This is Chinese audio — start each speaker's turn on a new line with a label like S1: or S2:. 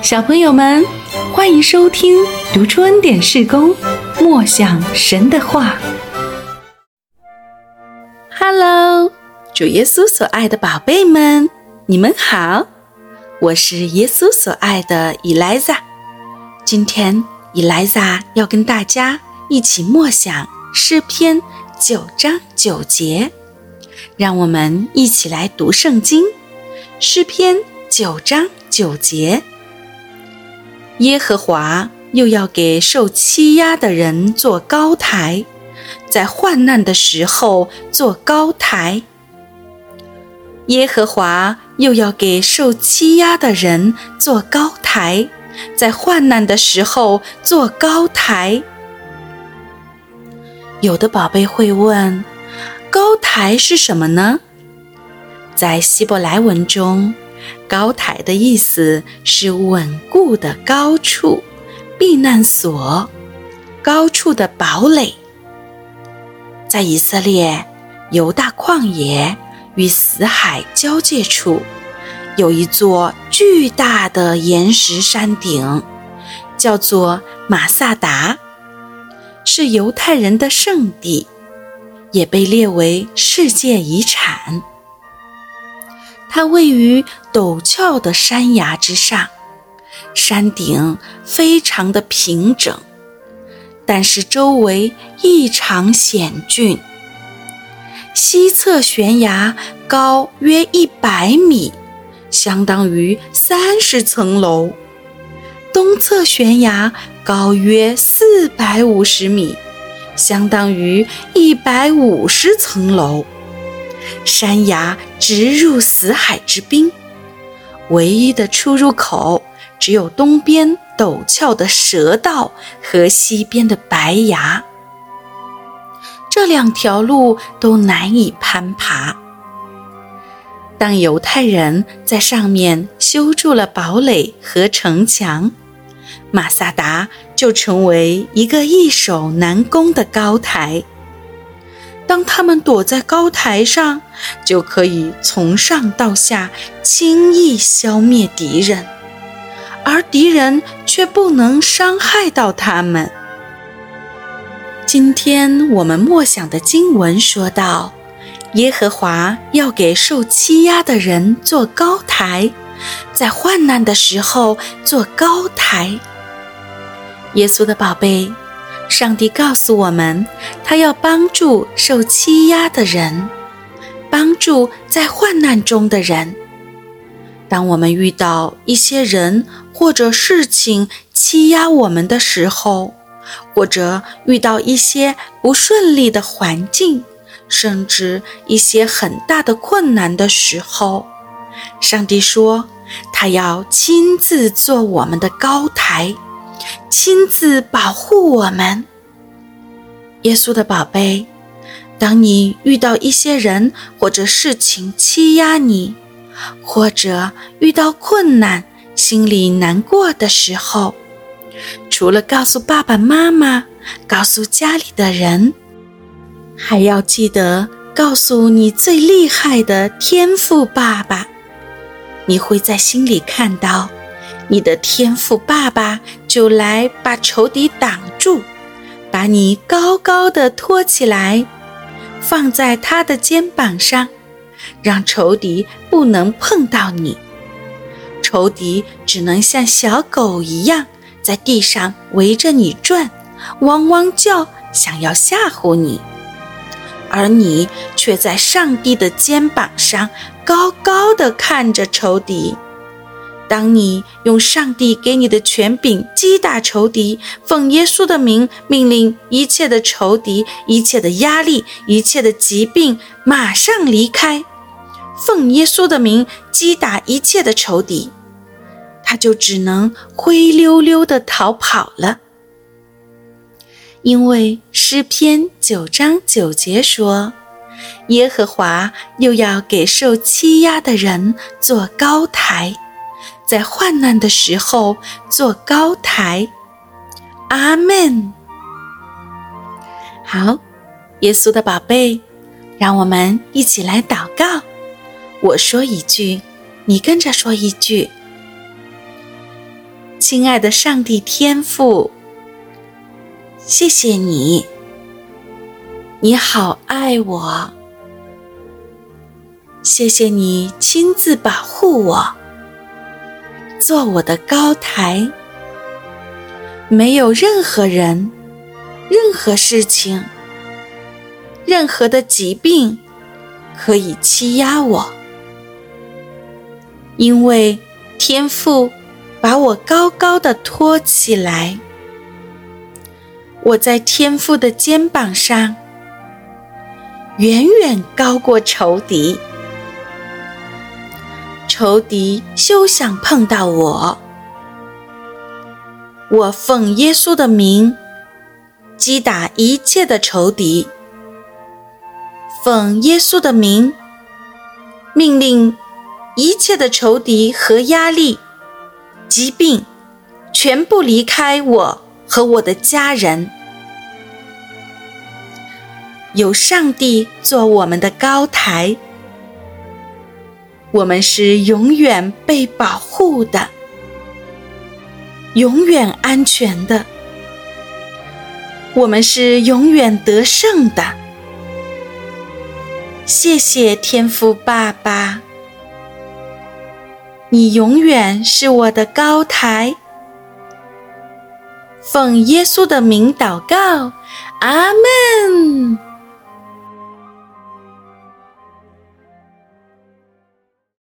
S1: 小朋友们，欢迎收听读出恩典事工，默想神的话。Hello， 主耶稣所爱的宝贝们，你们好，我是耶稣所爱的以莱撒。今天以莱撒要跟大家一起默想诗篇9章9节，让我们一起来读圣经。诗篇9章9节，耶和华又要给受欺压的人做高台，在患难的时候做高台。耶和华又要给受欺压的人做高台，在患难的时候做高台。有的宝贝会问，高台是什么呢？在希伯来文中，高台的意思是稳固的高处、避难所、高处的堡垒。在以色列犹大旷野与死海交界处，有一座巨大的岩石山顶，叫做玛萨达，是犹太人的圣地，也被列为世界遗产。它位于陡峭的山崖之上，山顶非常的平整，但是周围异常险峻。西侧悬崖高约100米，相当于30层楼；东侧悬崖高约450米，相当于150层楼。山崖直入死海之滨，唯一的出入口只有东边陡峭的蛇道和西边的白崖，这2条路都难以攀爬。当犹太人在上面修筑了堡垒和城墙，玛萨达就成为一个易守难攻的高台。当他们躲在高台上，就可以从上到下轻易消灭敌人，而敌人却不能伤害到他们。今天我们默想的经文说到，耶和华要给受欺压的人做高台，在患难的时候做高台。耶稣的宝贝，上帝告诉我们，他要帮助受欺压的人，帮助在患难中的人。当我们遇到一些人或者事情欺压我们的时候，或者遇到一些不顺利的环境，甚至一些很大的困难的时候，上帝说，他要亲自做我们的高台，亲自保护我们。耶稣的宝贝，当你遇到一些人或者事情欺压你，或者遇到困难，心里难过的时候，除了告诉爸爸妈妈，告诉家里的人，还要记得告诉你最厉害的天父爸爸。你会在心里看到，你的天父爸爸就来把仇敌挡住，把你高高的托起来，放在他的肩膀上，让仇敌不能碰到你。仇敌只能像小狗一样在地上围着你转，汪汪叫，想要吓唬你，而你却在上帝的肩膀上高高地看着仇敌。当你用上帝给你的权柄击打仇敌，奉耶稣的名命令一切的仇敌、一切的压力、一切的疾病马上离开，奉耶稣的名击打一切的仇敌，他就只能灰溜溜地逃跑了。因为诗篇9章9节说，耶和华又要给受欺压的人做高台，在患难的时候做高台。阿们。好，耶稣的宝贝，让我们一起来祷告。我说一句，你跟着说一句。 亲爱的上帝天父，谢谢你，你好爱我，谢谢你亲自保护我，做我的高台，没有任何人、任何事情、任何的疾病可以欺压我，因为天父把我高高地托起来，我在天父的肩膀上，远远高过仇敌，仇敌休想碰到我。我奉耶稣的名，击打一切的仇敌，奉耶稣的名，命令一切的仇敌和压力、疾病全部离开我和我的家人。有上帝做我们的高台，我们是永远被保护的，永远安全的，我们是永远得胜的。谢谢天父爸爸，你永远是我的高台。奉耶稣的名祷告，阿们。